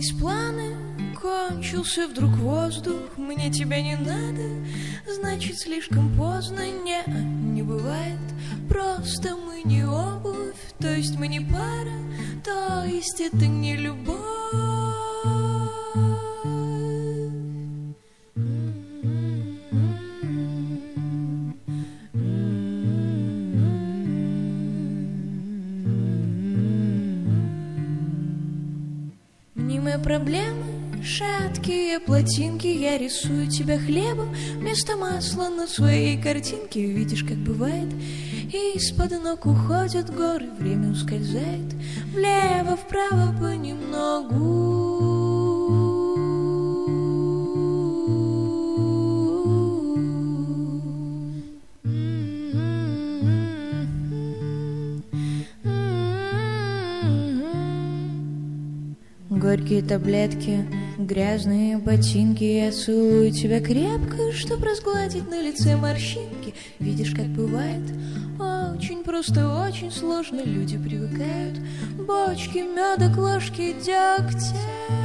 Изменились планы, кончился вдруг воздух. Мне тебя не надо, значит слишком поздно. Не бывает, просто мы не обувь. То есть мы не пара, то есть это не любовь. Мнимые проблемы, шаткие плотинки. Я рисую тебя хлебом вместо масла на своей картинке. Видишь, как бывает, из-под ног уходят горы. Время ускользает влево-вправо понемногу. Горькие таблетки, грязные ботинки. Я целую тебя крепко, чтоб разгладить на лице морщинки. Видишь, как бывает, очень просто, очень сложно. Люди привыкают, бочки меда к ложке дегтя.